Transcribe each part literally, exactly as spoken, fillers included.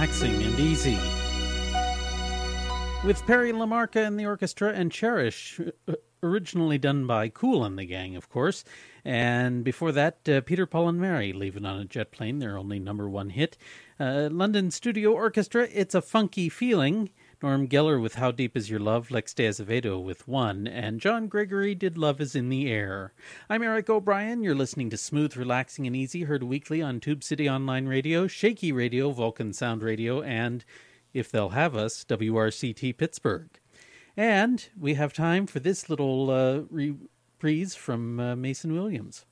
Relaxing and Easy. With Perry Lamarca and the orchestra and Cherish, originally done by Kool and the Gang, of course. And before that, uh, Peter, Paul and Mary, Leaving on a Jet Plane, their only number one hit. Uh, London Studio Orchestra, It's a Funky Feeling. Norm Geller with How Deep Is Your Love, Lex de Azevedo with One, and John Gregory did Love Is in the Air. I'm Eric O'Brien. You're listening to Smooth, Relaxing, and Easy, heard weekly on Tube City Online Radio, Shaky Radio, Vulcan Sound Radio, and, if they'll have us, W R C T Pittsburgh. And we have time for this little uh, reprise from uh, Mason Williams.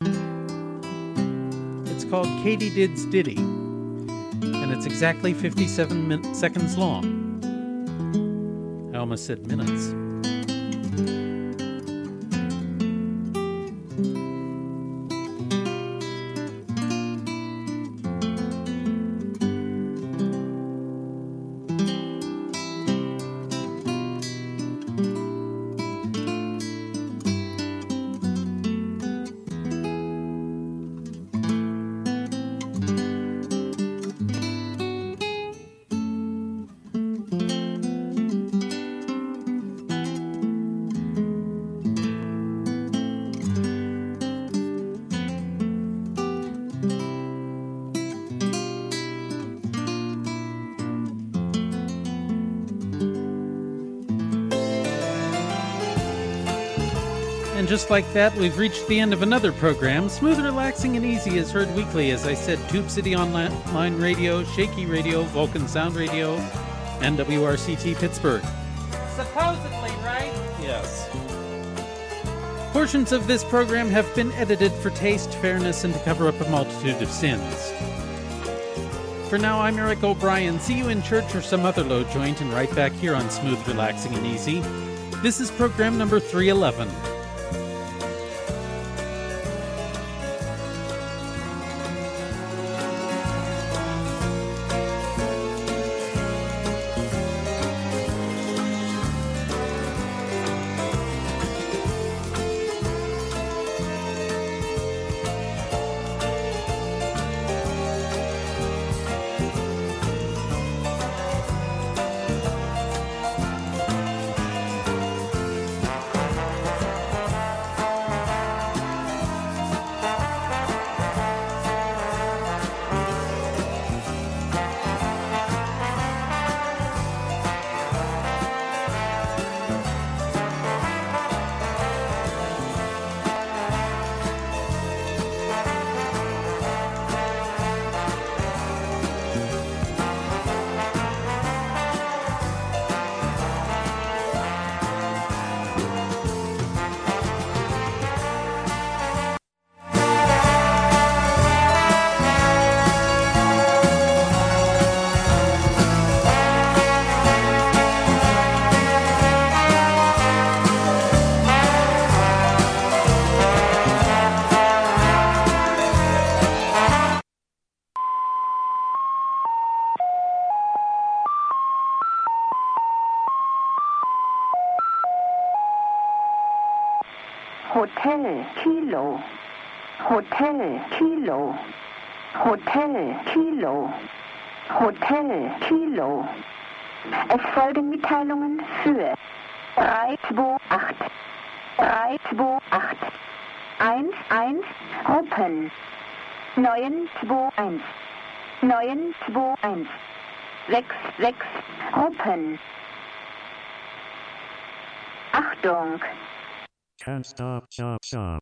It's called Katydid's Ditty, and it's exactly fifty-seven min- seconds long. I almost said minutes. And just like that, we've reached the end of another program. Smooth, Relaxing, and Easy is heard weekly, as I said, Tube City Online Radio, Shaky Radio, Vulcan Sound Radio, and W R C T Pittsburgh. Supposedly, right? Yes. Portions of this program have been edited for taste, fairness, and to cover up a multitude of sins. For now, I'm Eric O'Brien. See you in church or some other low joint, and right back here on Smooth, Relaxing, and Easy. This is program number three eleven. Hotel Kilo, Hotel Kilo, Hotel Kilo, Hotel Kilo. Es folgen Mitteilungen für drei zwei acht, drei zwei acht, eins eins Open, neun zwei eins, neun zwei eins, sechs sechs Open. Achtung! Can't stop, stop, stop.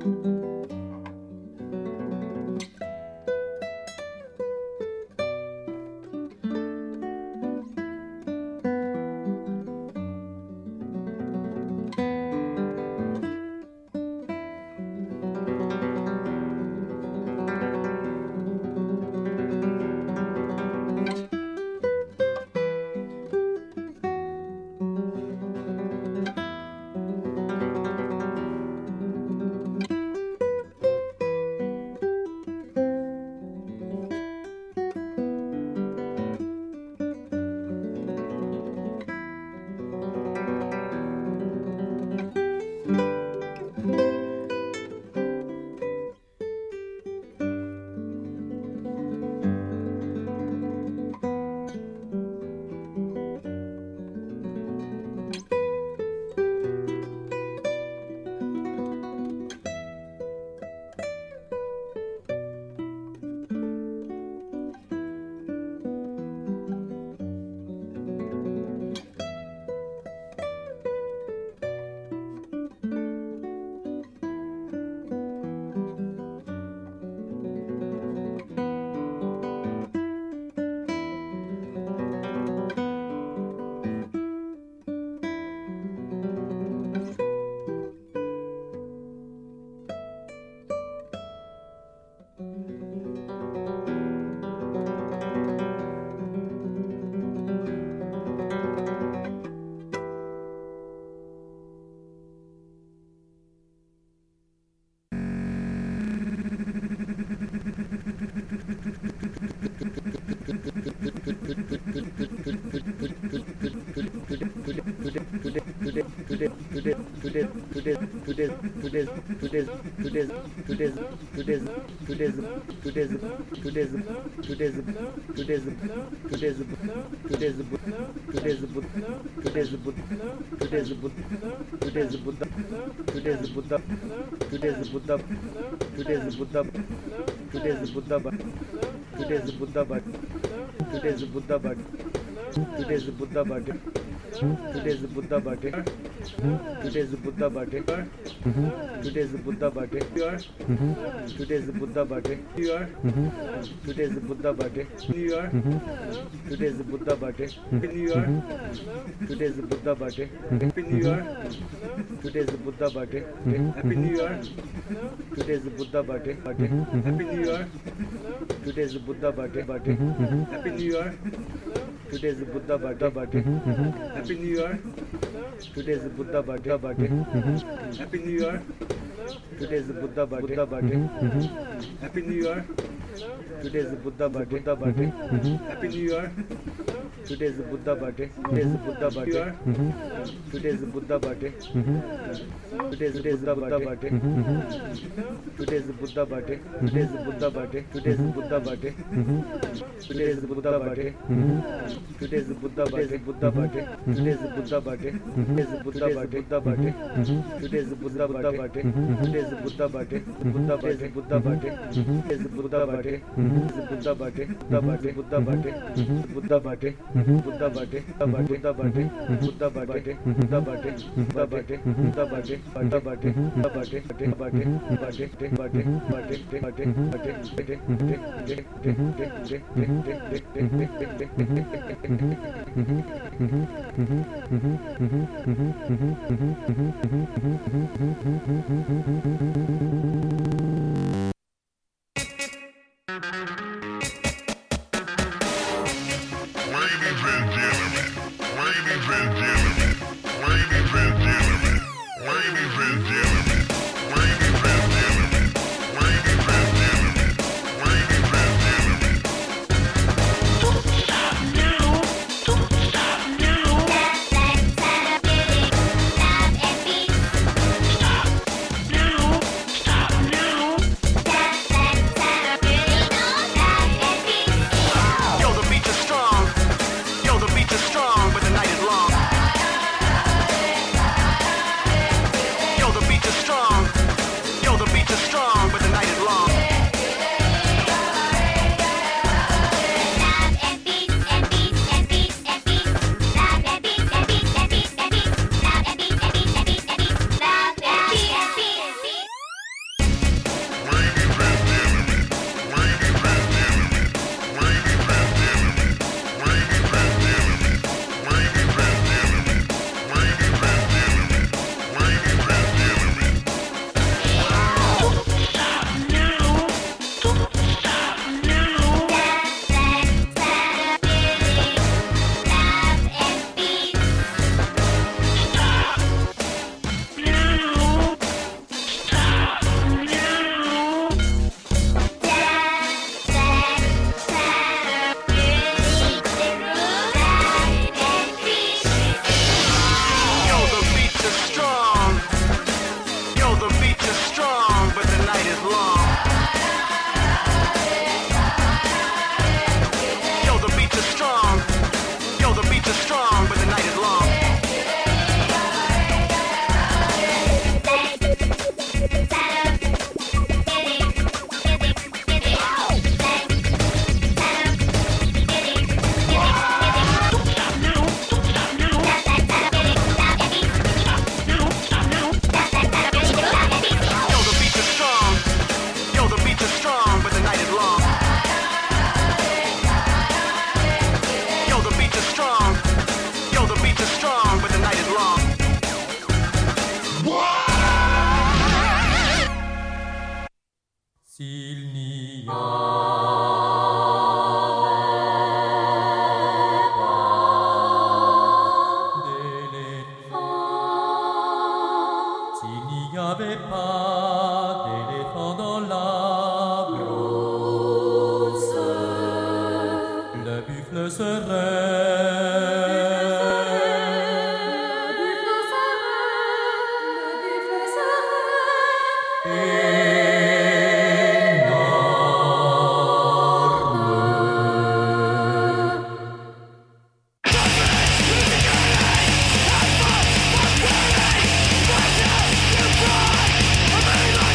Stop now. n'y avait pas d'éléphant dans la brousse, le buffle serait. Like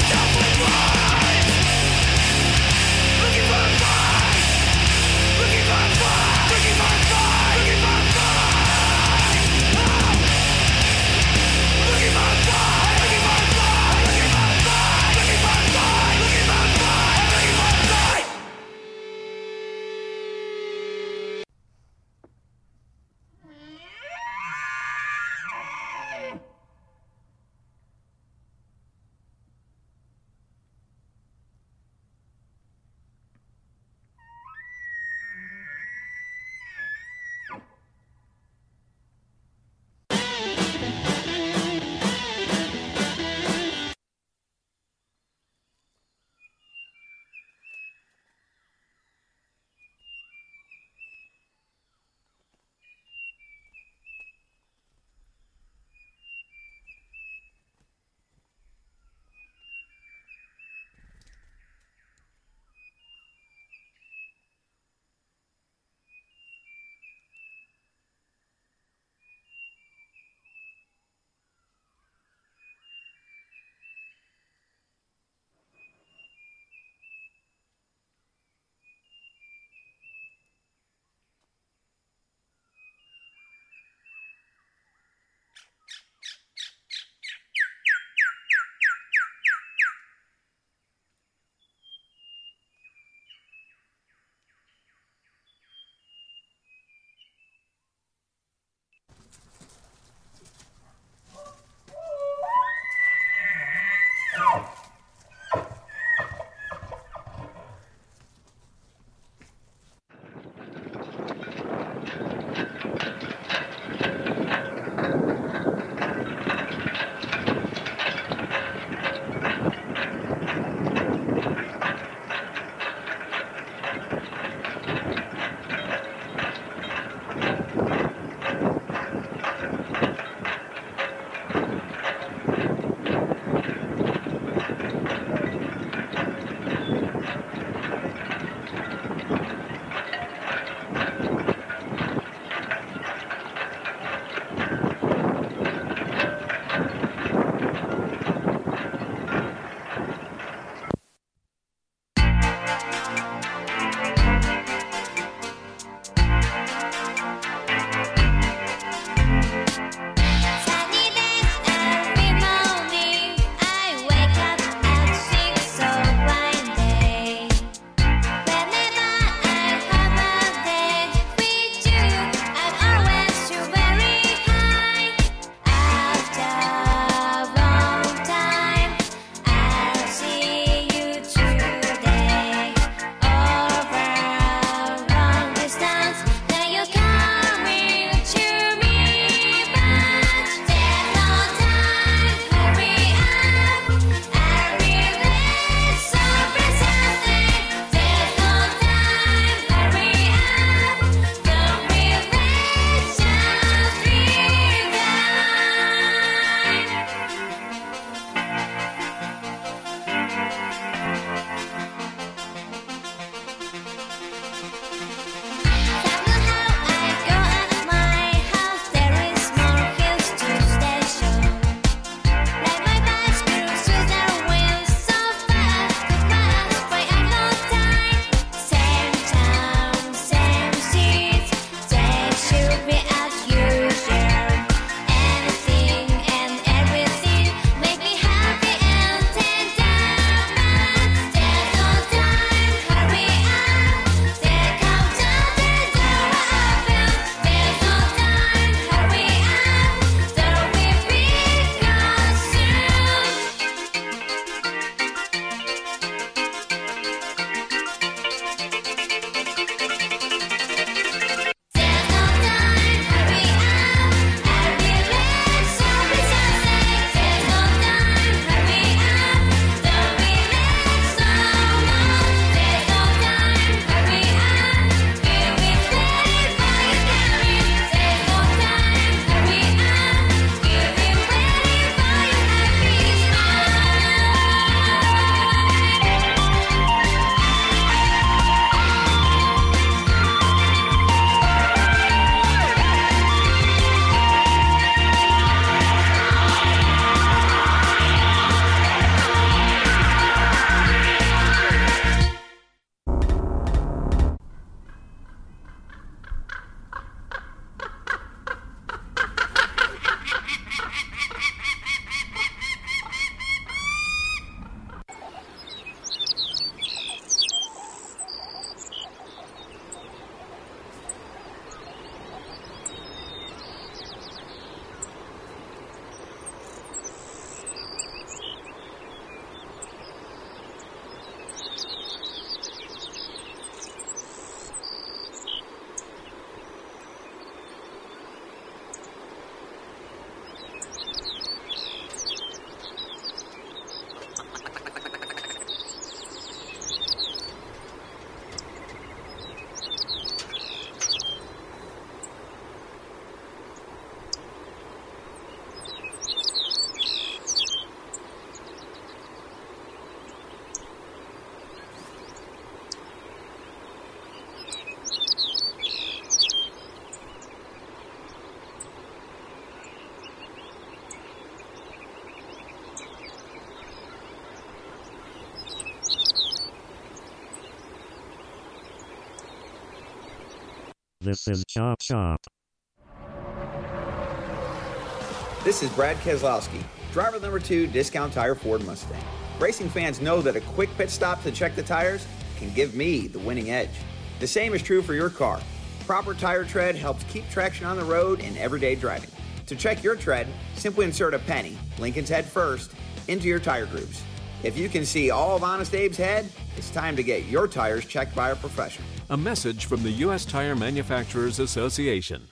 This is Chop Shop. This is Brad Keselowski, driver number two, Discount Tire Ford Mustang. Racing fans know that a quick pit stop to check the tires can give me the winning edge. The same is true for your car. Proper tire tread helps keep traction on the road in everyday driving. To check your tread, simply insert a penny, Lincoln's head first, into your tire grooves. If you can see all of Honest Abe's head, it's time to get your tires checked by a professional. A message from the U S Tire Manufacturers Association.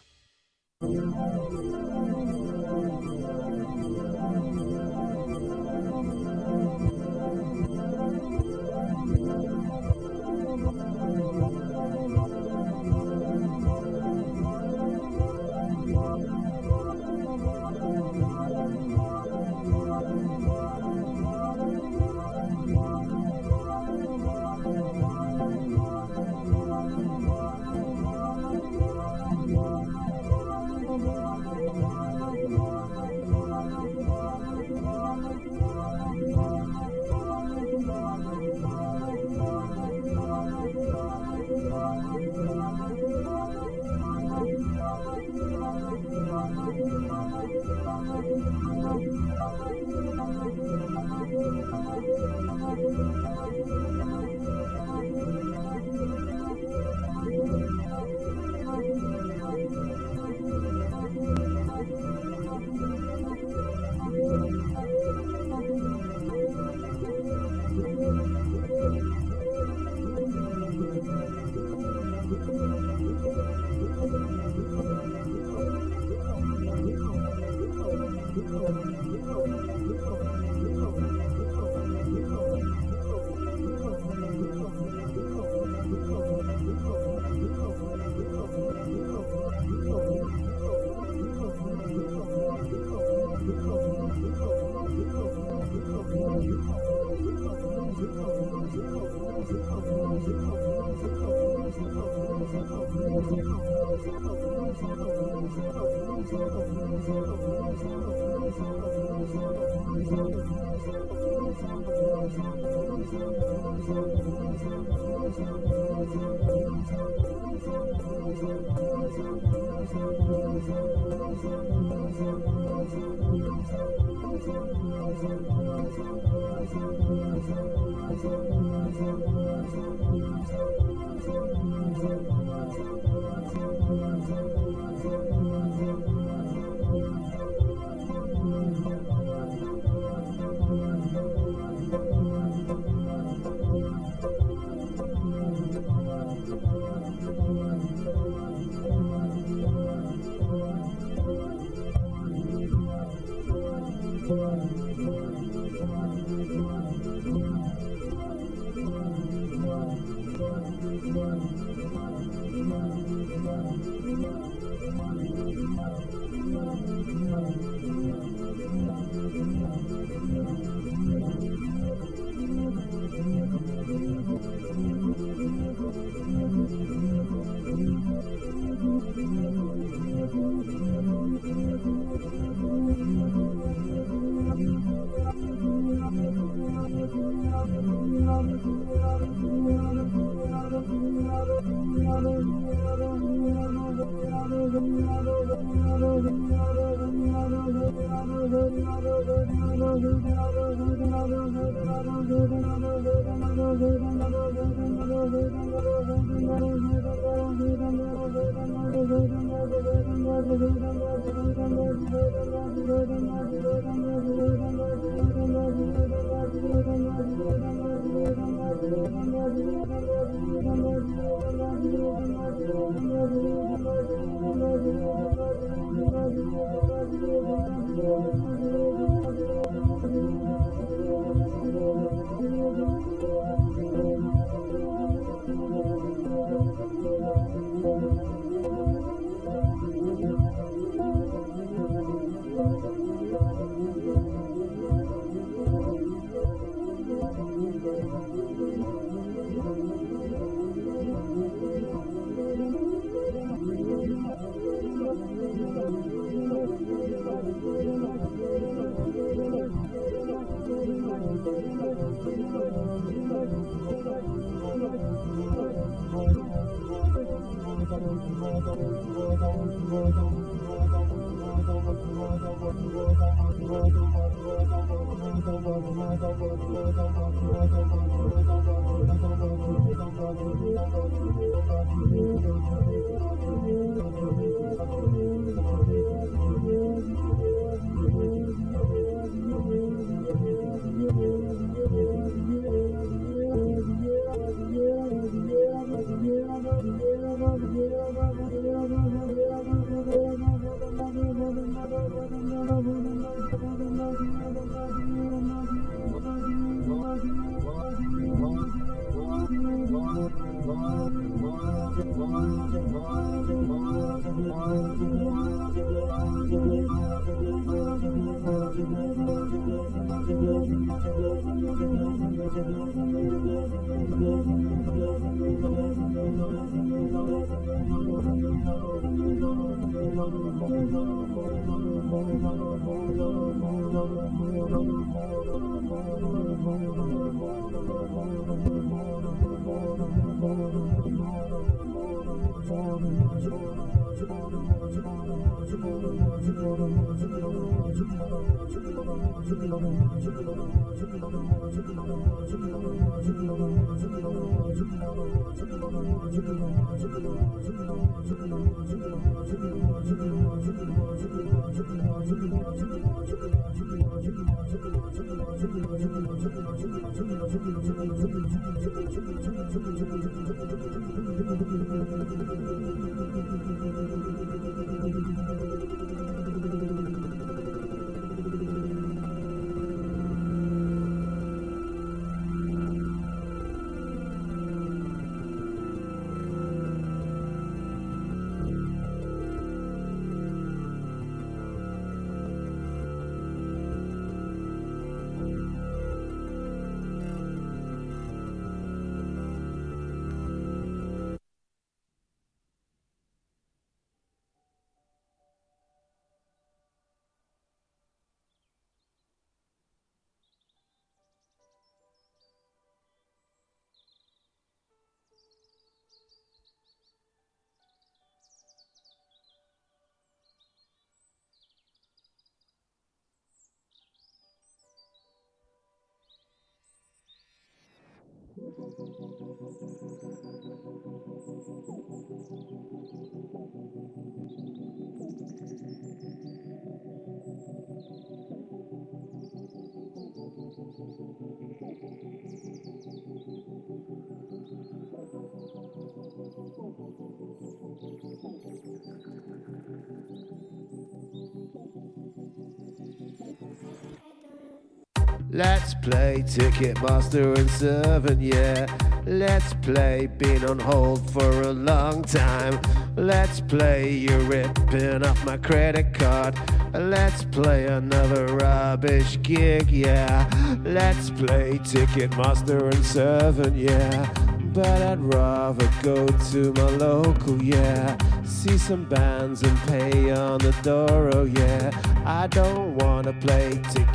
Let's play Ticketmaster and Seven, yeah. Let's play been on hold for a long time. Let's play you're ripping off my credit card. Let's play another rubbish gig, yeah. Let's play Ticketmaster and Seven, yeah. But I'd rather go to my local, yeah. See some bands and pay on the door, oh yeah. I don't wanna play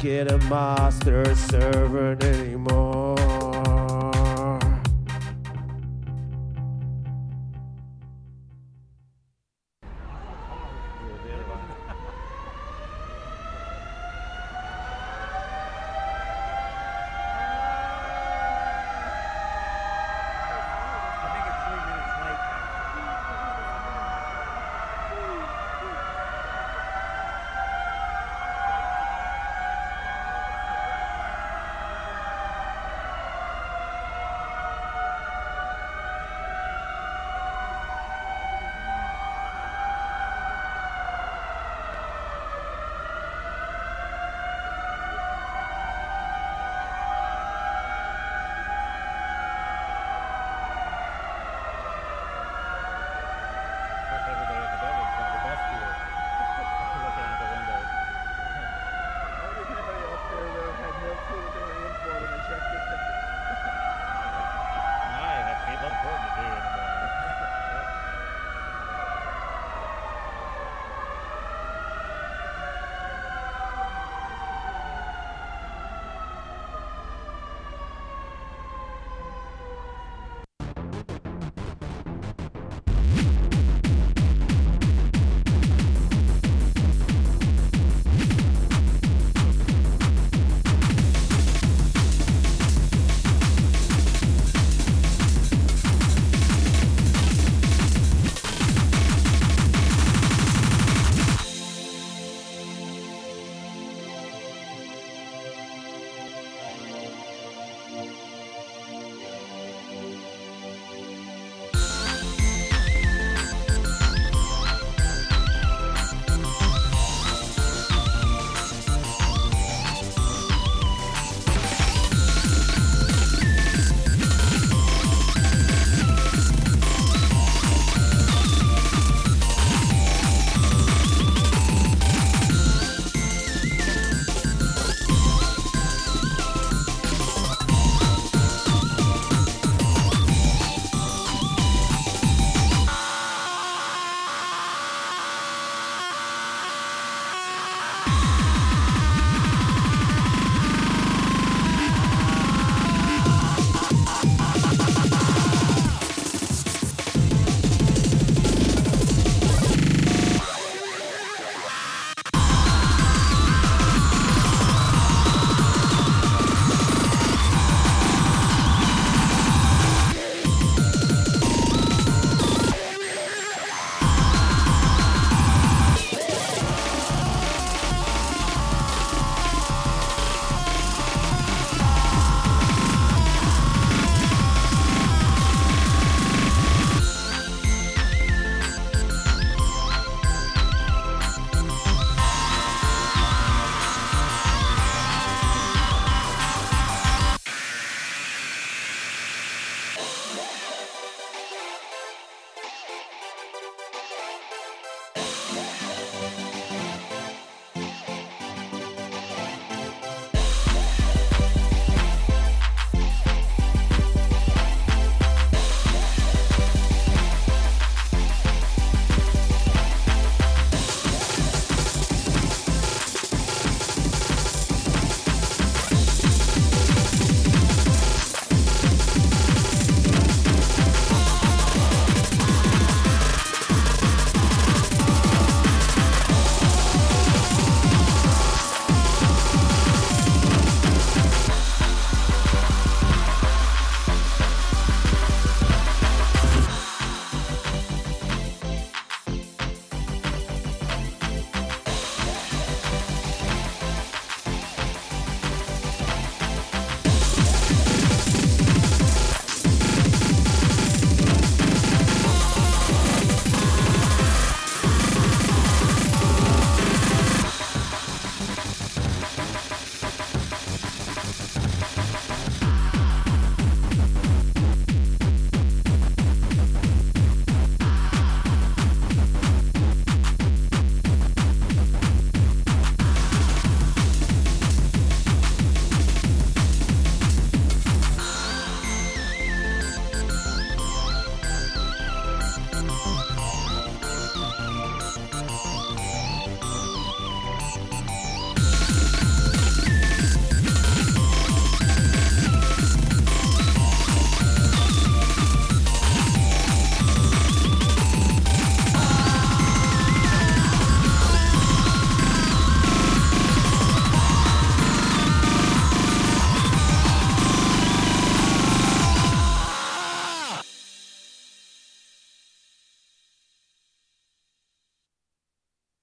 Ticketmaster Server anymore.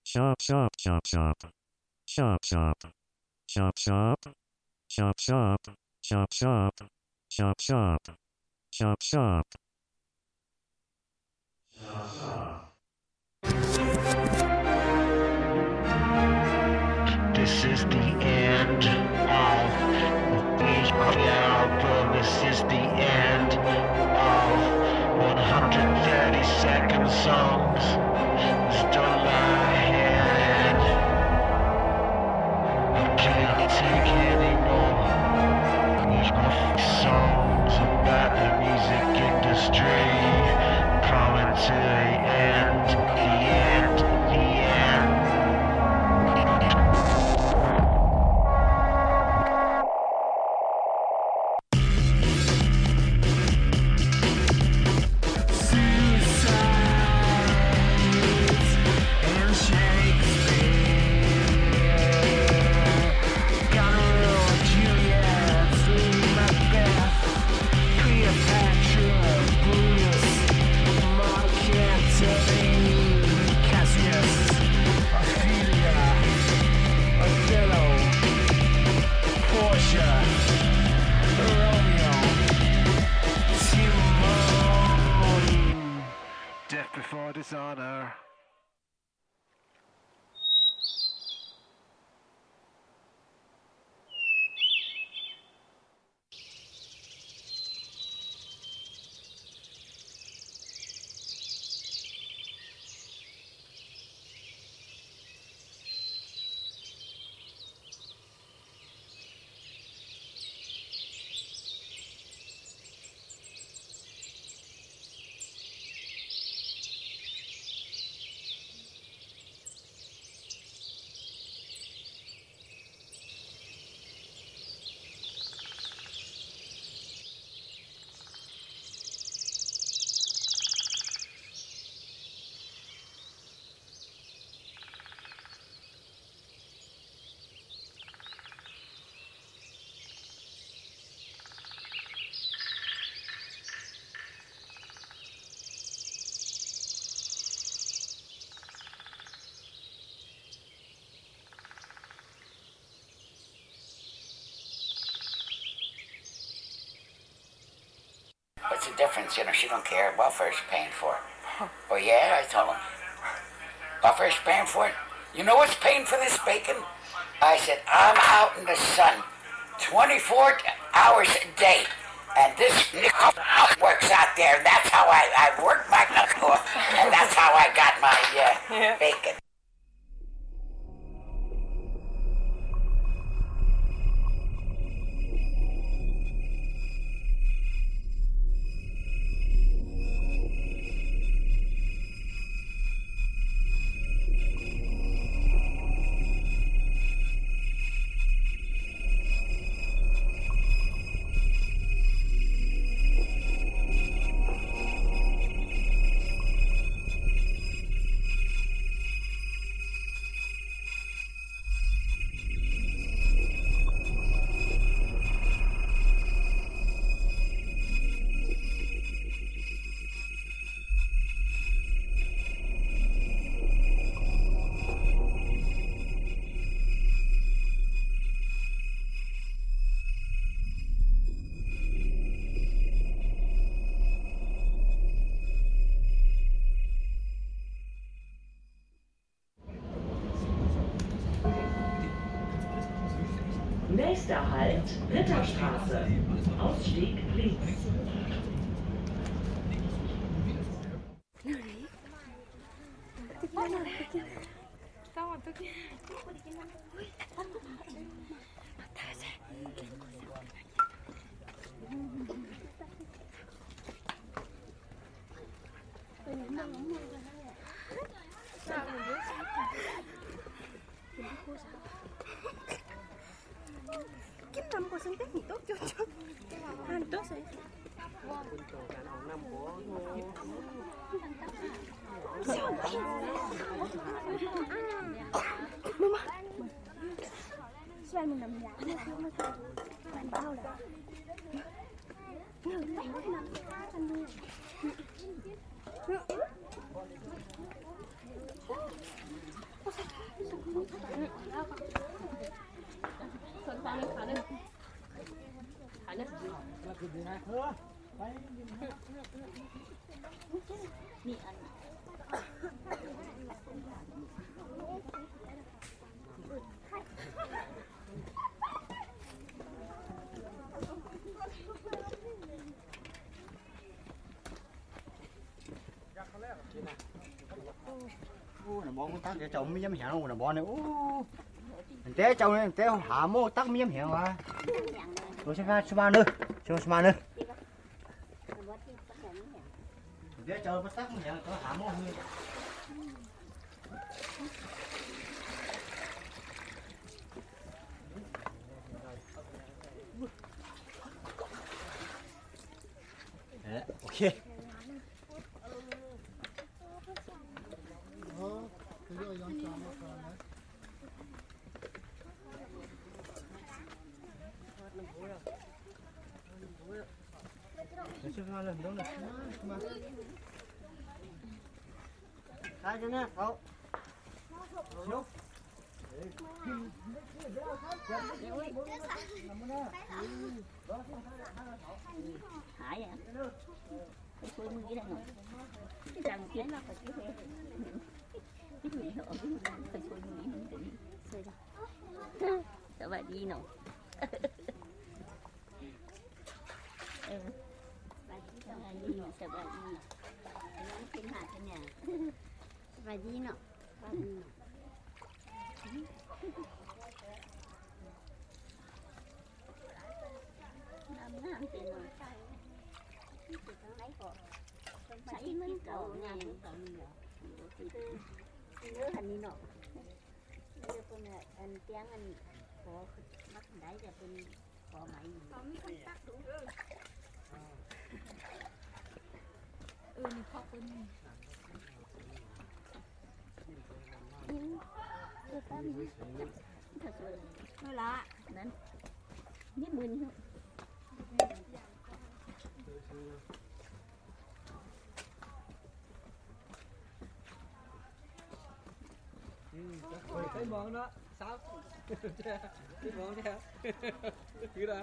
Shop, shop, shop, shop. Shop, shop. Shop, shop. Shop, shop. Shop, shop. Shop, shop. Shop, shop. This is the end of each album. This is the end of one hundred thirty second songs. Still my head. I can't take anymore. These my songs about the music industry. Coming to the end, the end, the end. Death before dishonor. What's the difference? You know, she don't care. Welfare's paying for it. Oh, yeah? I told him. Welfare's paying for it? You know what's paying for this bacon? I said, I'm out in the sun twenty-four hours a day. And this nickel works out there. And that's how I, I worked my knuckle. And that's how I got my uh, yeah. bacon. Nächster Halt, Ritterstraße. Ausstieg links. Kiếm năm của xứng tết thì tốt cho cho ăn tốt rồi. Sao vậy? Mama. Sao mình nằm nhà nó không nó thôi. Bạn bao là. Người này nó nằm ăn luôn. Ôi sao คนฟังนี่ขาเนี่ยขาเนี่ยนี่อัน ô là bón tắc để chồng mới dám hẹn không là bón này ô té chồng này té hạ mô tắc mới dám hẹn mà tôi sẽ pha số nữa số số nữa té chồng mới tắc mới hẹn có hạ mô hơn ok Semua lah, dong lah. Semua. Kaje na, kau. Yok. Hải à? Cái khui mũi đây rồi. Cái răng kia nó phải cái khui. Cái mũi nó cái khui mũi mình tự xơi ra. Sợ bà đi nào. Ừ. Bà đi mà sợ bà đi. Nó kinh hạt cho nhà. Bà đi nào. Bà đi nào. Năm năm tiền rồi. Thấy mấy cậu nhà cậu nhỏ nhớ hình như nọ bây con này anh tiếng anh có bắt đáy ra bên có máy không tắt đúng rồi ừ mình khóc bên nhưng người ta mình thật sự nó lạ nên biết mình không cái món đó sao cái món theo cứ ra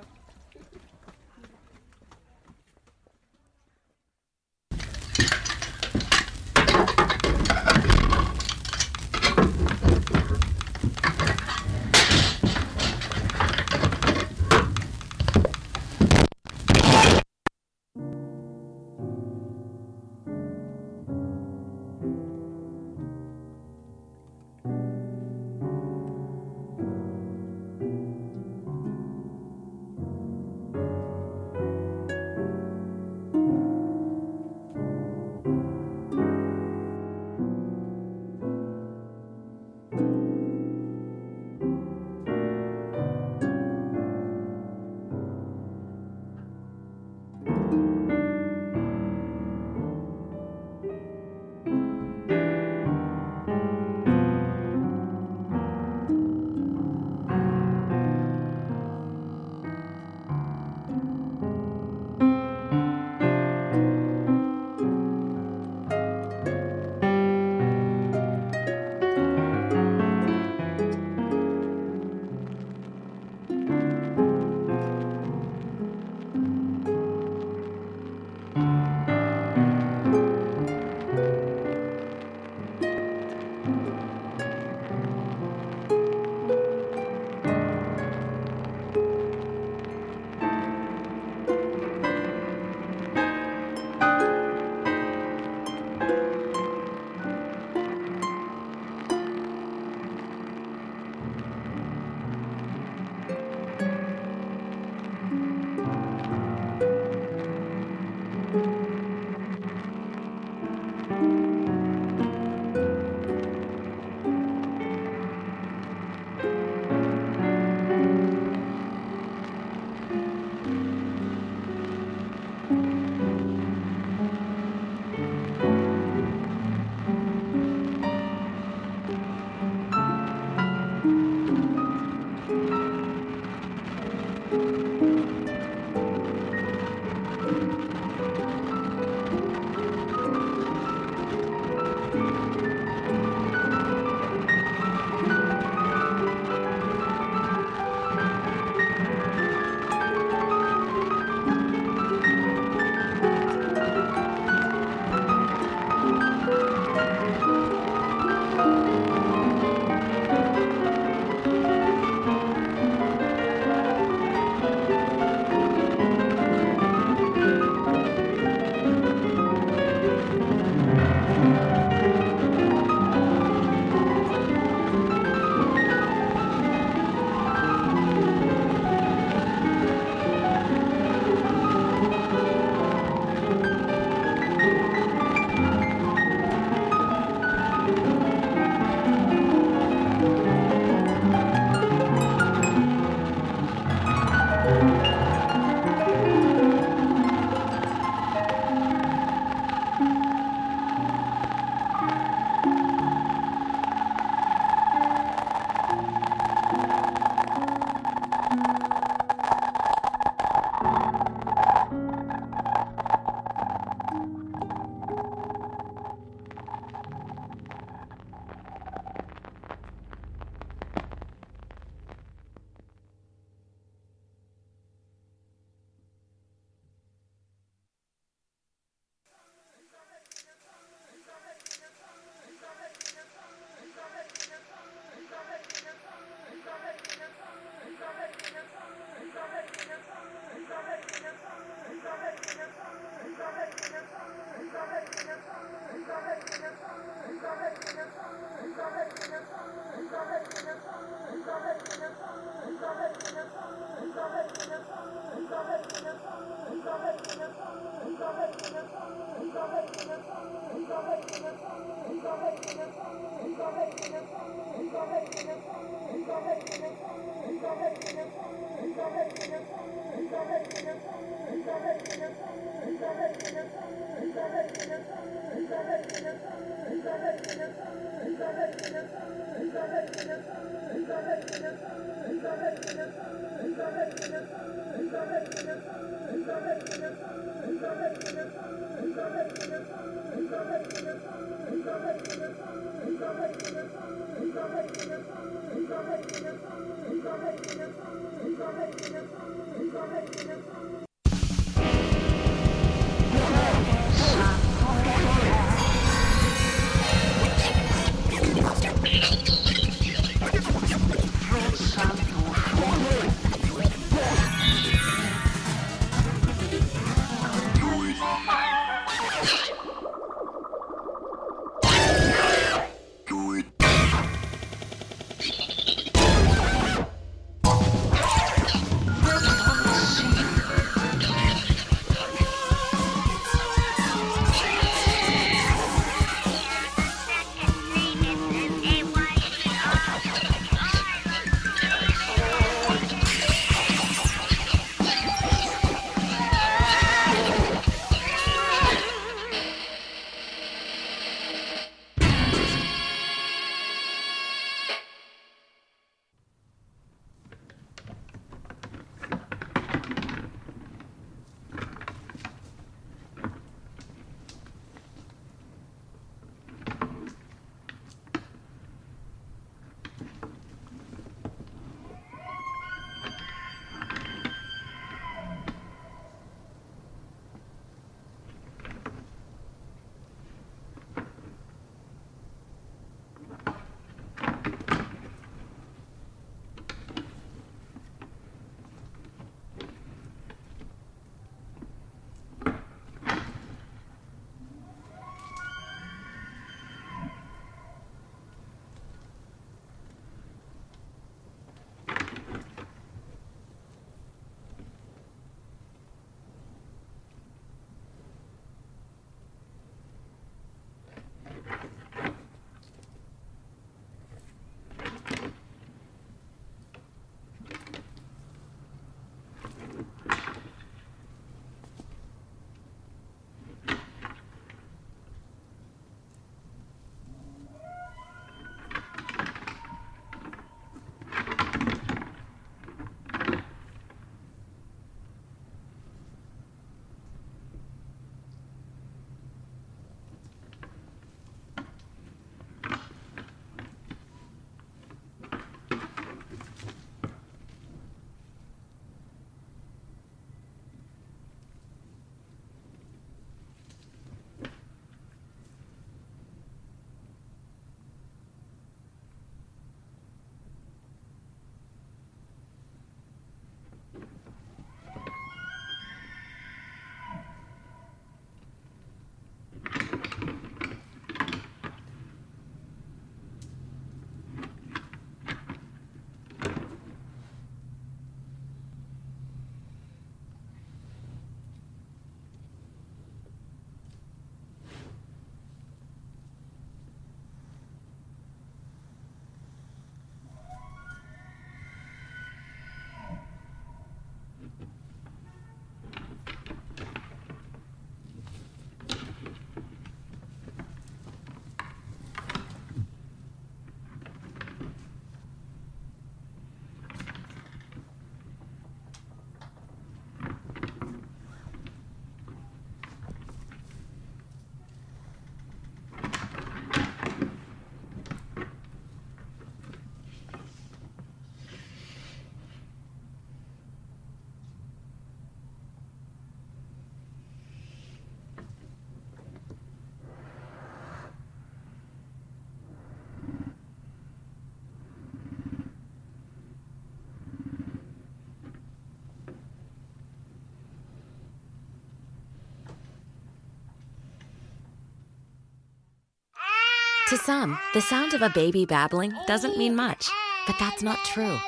To some, the sound of a baby babbling doesn't mean much, but that's not true.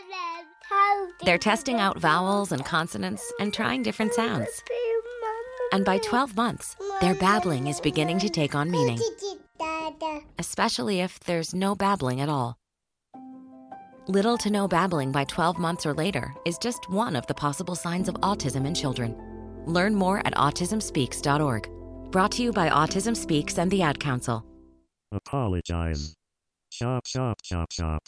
They're testing out vowels and consonants and trying different sounds. And by twelve months, their babbling is beginning to take on meaning, especially if there's no babbling at all. Little to no babbling by twelve months or later is just one of the possible signs of autism in children. Learn more at autism speaks dot org. Brought to you by Autism Speaks and the Ad Council. Apologize. Chop, chop, chop, chop.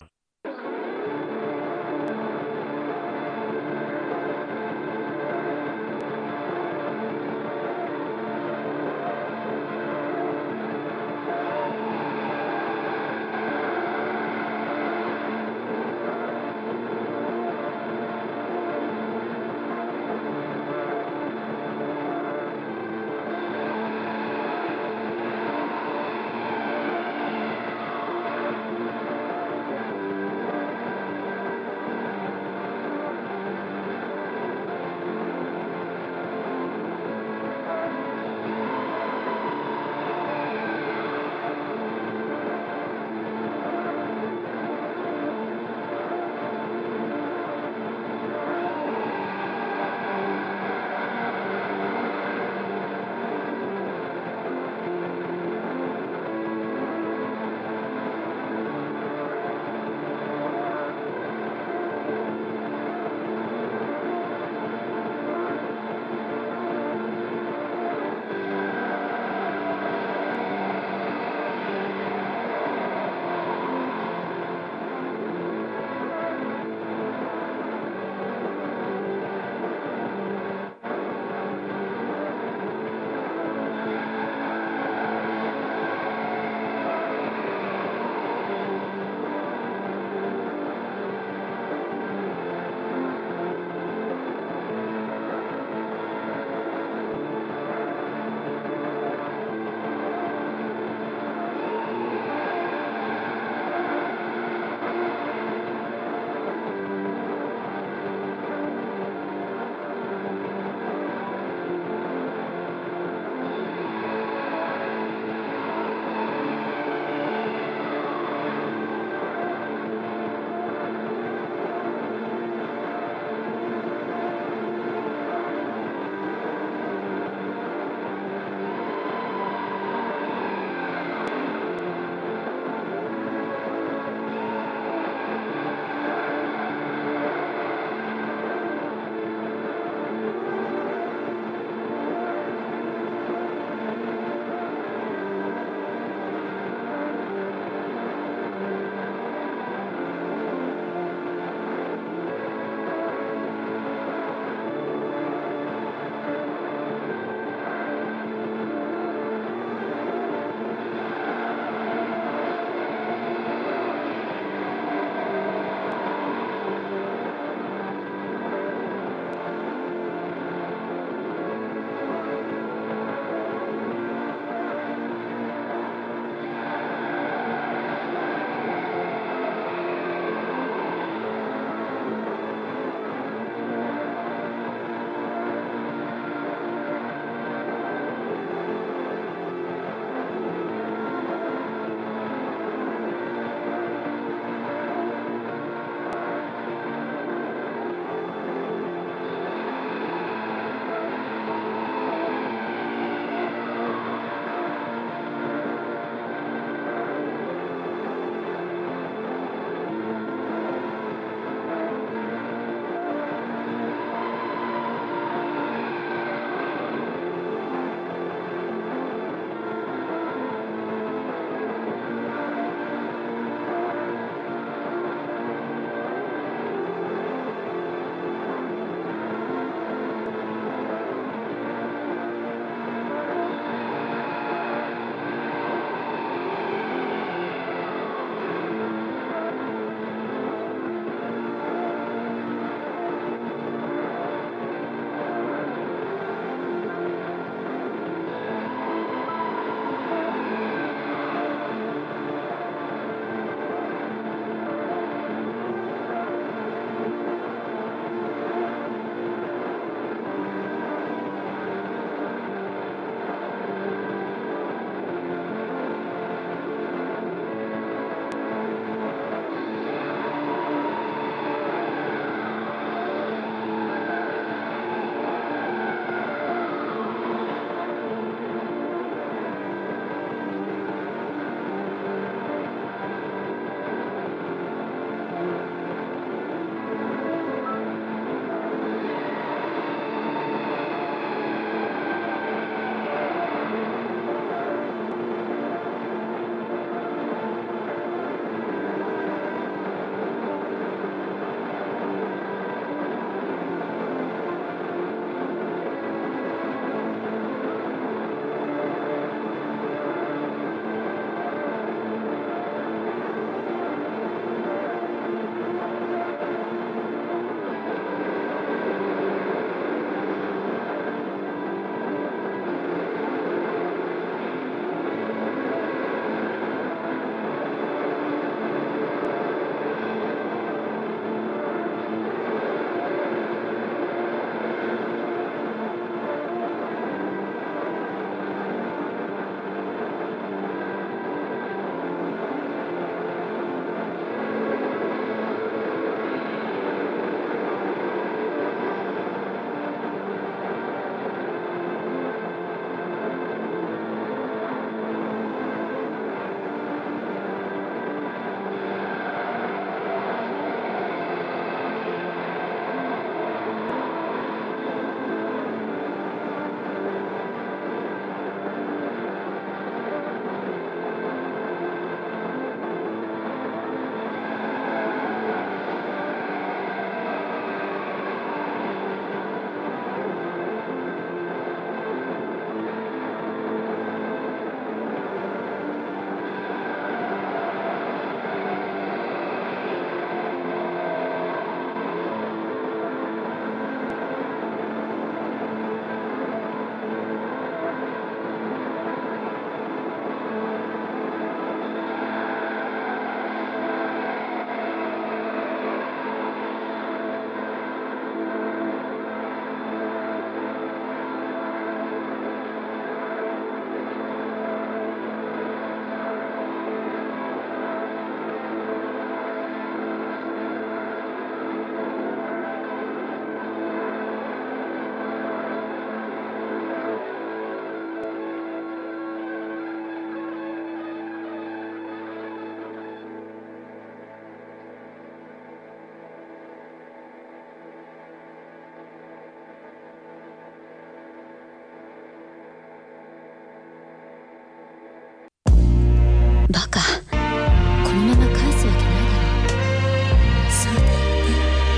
バカ、このまま返すわけないだろ。そうだよね。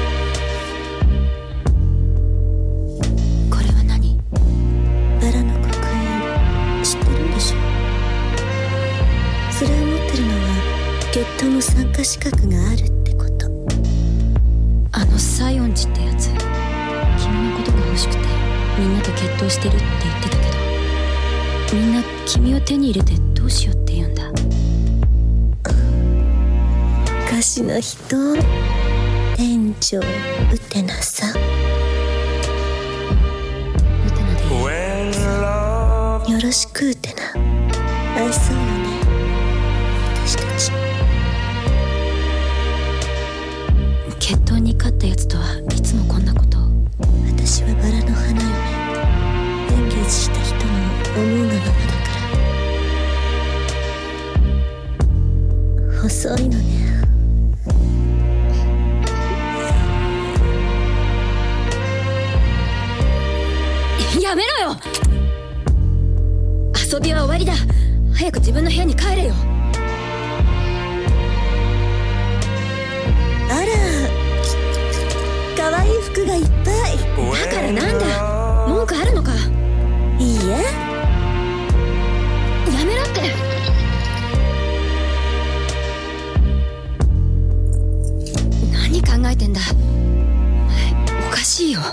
これは何？バラの刻印、知ってるんでしょ？それを持ってるのは決闘の参加資格があるってこと。あの西園寺ってやつ、君のことが欲しくてみんなと決闘してるって言ってたけど、みんな君を手に入れてどうしようって言うんだ。昔の人、店長ウテナさん。ウテナでいい。よろしくウテナ。愛そうよね、私たち。決闘に勝ったやつとはいつもこんなことを。私はバラの花よね。演技した人の思うがままだから。細いのね。やめろよ。遊びは終わりだ。早く自分の部屋に帰れよ。あら、可愛い服がいっぱい。だからなんだ、文句あるのか。いいえ、やめろって。何考えてんだお前、おかしいよ。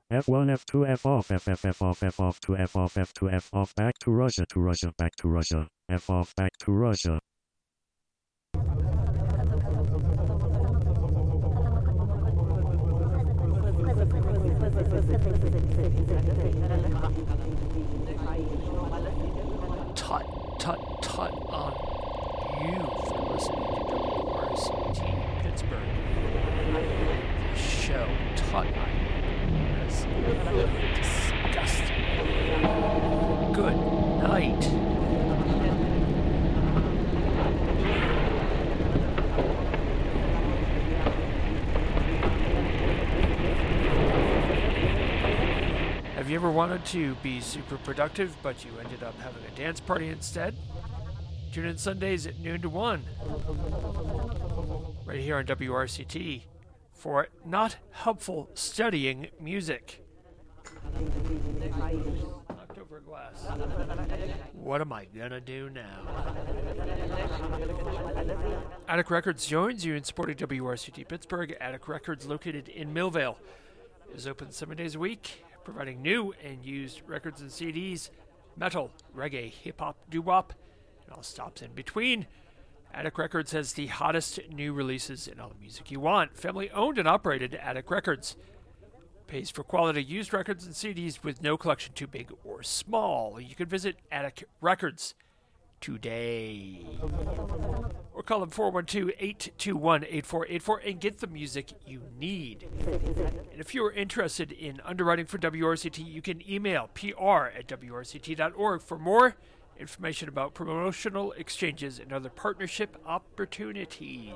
F one, F two, F off, F F, F off, F off, to F off, F two, F off, back to Russia, to Russia, back to Russia, F off, back to Russia. Tut, tut, tut on you for listening to W R C T Pittsburgh. The show, tut on is disgusting. Good night. Have you ever wanted to be super productive, but you ended up having a dance party instead? Tune in Sundays at noon to one, right here on W R C T, for Not Helpful Studying Music. Knocked over a glass. What am I gonna do now? Attic Records joins you in supporting W R C T Pittsburgh. Attic Records, located in Millvale, is open seven days a week, providing new and used records and C Ds, metal, reggae, hip-hop, doo-wop, and all stops in between. Attic Records has the hottest new releases and all the music you want. Family-owned and operated Attic Records pays for quality used records and C Ds with no collection too big or small. You can visit Attic Records today. Or call them four one two, eight two one, eight four eight four and get the music you need. And if you're interested in underwriting for W R C T, you can email P R at W R C T dot org for more information about promotional exchanges and other partnership opportunities.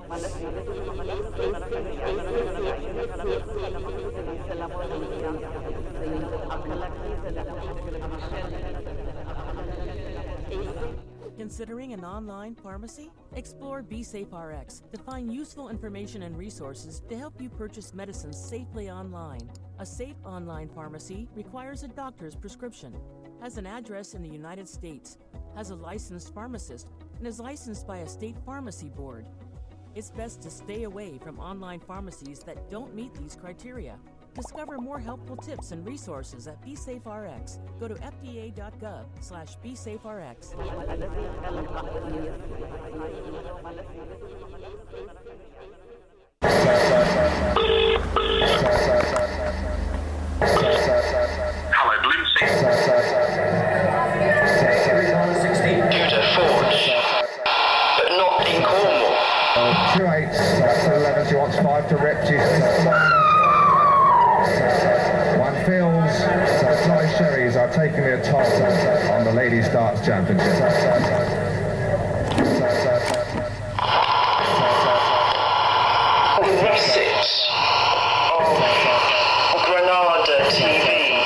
Considering an online pharmacy? Explore BeSafeRx to find useful information and resources to help you purchase medicines safely online. A safe online pharmacy requires a doctor's prescription, has an address in the United States, has a licensed pharmacist, and is licensed by a state pharmacy board. It's best to stay away from online pharmacies that don't meet these criteria. Discover more helpful tips and resources at BeSafeRx. Go to F D A dot gov slash BeSafeRx. Hello, Lindsay. Due to Forge, but not in Cornwall. Two eights, to eleven, she wants five to rip, she's one Fields, Fly Sherries are taking the top on the Ladies Darts Championship. The Russet of Granada T V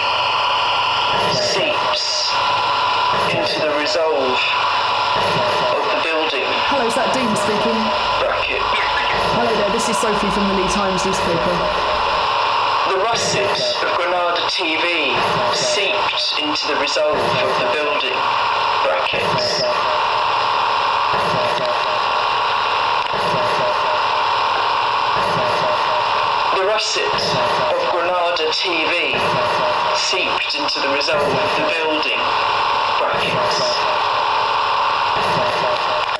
seeps into the resolve of the building. Hello, is that Dean speaking? Bracket. Hello there, this is Sophie from the Lee Times newspaper. The Russet of Granada T V seeped into the resolve of the building. Brackets. The Russet of Granada T V seeped into the resolve of the building. Brackets.